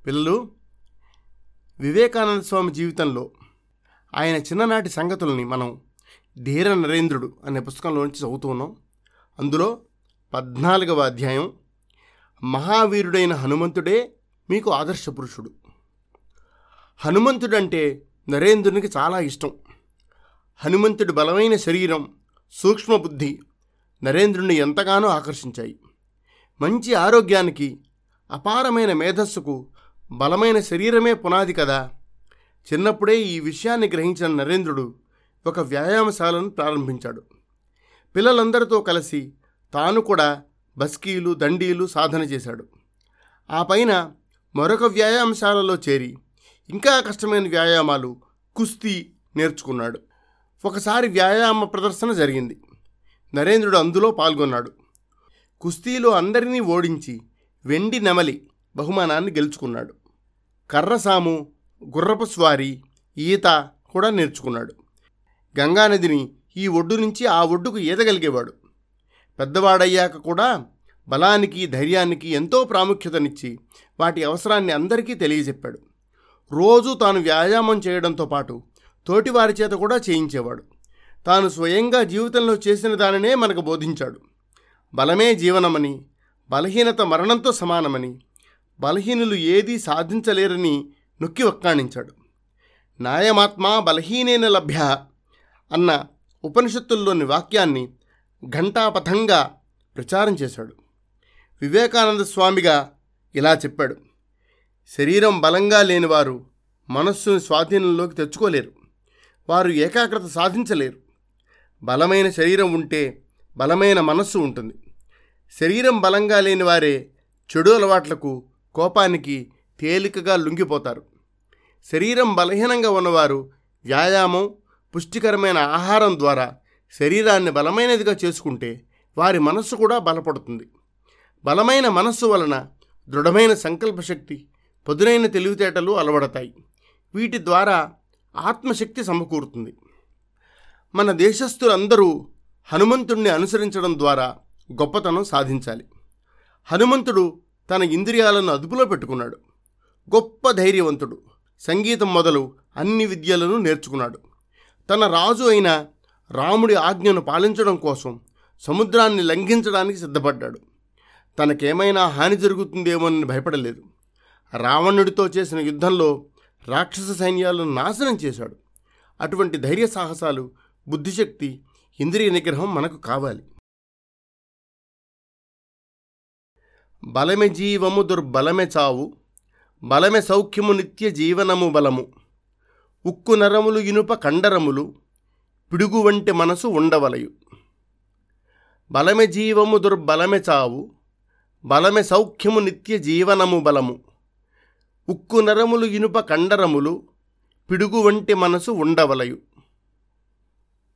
పిల్లలు, వివేకానంద స్వామి జీవితంలో ఆయన చిన్ననాటి సంగతుల్ని మనం ధీర నరేంద్రుడు అనే పుస్తకంలోంచి చదువుతూ ఉన్నాం. అందులో 14వ అధ్యాయం, మహావీరుడైన హనుమంతుడే మీకు ఆదర్శ పురుషుడు. హనుమంతుడంటే నరేంద్రునికి చాలా ఇష్టం. హనుమంతుడి బలమైన శరీరం, సూక్ష్మ బుద్ధి నరేంద్రుని ఎంతగానో ఆకర్షించాయి. మంచి ఆరోగ్యానికి, అపారమైన మేధస్సుకు బలమైన శరీరమే పునాది కదా. చిన్నప్పుడే ఈ విషయాన్ని గ్రహించిన నరేంద్రుడు ఒక వ్యాయామశాలను ప్రారంభించాడు. పిల్లలందరితో కలిసి తాను కూడా బస్కీలు, దండీలు సాధన చేశాడు. ఆ పైన మరొక వ్యాయామశాలలో చేరి ఇంకా కష్టమైన వ్యాయామాలు, కుస్తీ నేర్చుకున్నాడు. ఒకసారి వ్యాయామ ప్రదర్శన జరిగింది. నరేంద్రుడు అందులో పాల్గొన్నాడు. కుస్తీలో అందరినీ ఓడించి వెండి నెమలి బహుమానాన్ని గెలుచుకున్నాడు. కర్రసాము, గుర్రపు స్వారీ, ఈత కూడా నేర్చుకున్నాడు. గంగానదిని ఈ ఒడ్డు నుంచి ఆ ఒడ్డుకు ఈదగలిగేవాడు. పెద్దవాడయ్యాక కూడా బలానికి, ధైర్యానికి ఎంతో ప్రాముఖ్యతనిచ్చి వాటి అవసరాన్ని అందరికీ తెలియజెప్పాడు. రోజు తాను వ్యాయామం చేయడంతో పాటు తోటివారి చేత కూడా చేయించేవాడు. తాను స్వయంగా జీవితంలో చేసిన దానినే మనకు బోధించాడు. బలమే జీవనమని, బలహీనత మరణంతో సమానమని, బలహీనులు ఏదీ సాధించలేరని నొక్కి వక్కాణించాడు. నాయమాత్మా బలహీనేన లభ్య అన్న ఉపనిషత్తుల్లోని వాక్యాన్ని ఘంటాపథంగా ప్రచారం చేశాడు. వివేకానంద స్వామిగా ఇలా చెప్పాడు: శరీరం బలంగా లేనివారు మనస్సును స్వాధీనంలోకి తెచ్చుకోలేరు. వారు ఏకాగ్రత సాధించలేరు. బలమైన శరీరం ఉంటే బలమైన మనస్సు ఉంటుంది. శరీరం బలంగా లేని వారే చెడు అలవాట్లకు, కోపానికి తేలికగా లొంగిపోతారు. శరీరం బలహీనంగా ఉన్నవారు వ్యాయామం, పుష్టికరమైన ఆహారం ద్వారా శరీరాన్ని బలమైనదిగా చేసుకుంటే వారి మనస్సు కూడా బలపడుతుంది. బలమైన మనస్సు వలన దృఢమైన సంకల్పశక్తి, పదునైన తెలివితేటలు అలవడతాయి. వీటి ద్వారా ఆత్మశక్తి సమకూరుతుంది. మన దేశస్థులందరూ హనుమంతుణ్ణి అనుసరించడం ద్వారా గొప్పతనం సాధించాలి. హనుమంతుడు తన ఇంద్రియాలను అదుపులో పెట్టుకున్నాడు. గొప్ప ధైర్యవంతుడు. సంగీతం మొదలు అన్ని విద్యలను నేర్చుకున్నాడు. తన రాజు అయిన రాముడి ఆజ్ఞను పాలించడం కోసం సముద్రాన్ని లంఘించడానికి సిద్ధపడ్డాడు. తనకేమైనా హాని జరుగుతుందేమోనని భయపడలేదు. రావణుడితో చేసిన యుద్ధంలో రాక్షస సైన్యాలను నాశనం చేశాడు. అటువంటి ధైర్య సాహసాలు, బుద్ధిశక్తి, ఇంద్రియ నిగ్రహం మనకు కావాలి. బలమె జీవము దుర్బలమె చావు, బలమె సౌఖ్యము నిత్య జీవనము బలము, ఉక్కు నరములు ఇనుప కండరములు, పిడుగు వంటి మనసు ఉండవలయు. బలమె జీవము దుర్బలమె చావు, బలమె సౌఖ్యము నిత్య జీవనము బలము, ఉక్కు నరములు ఇనుప కండరములు, పిడుగు వంటి మనసు ఉండవలయు.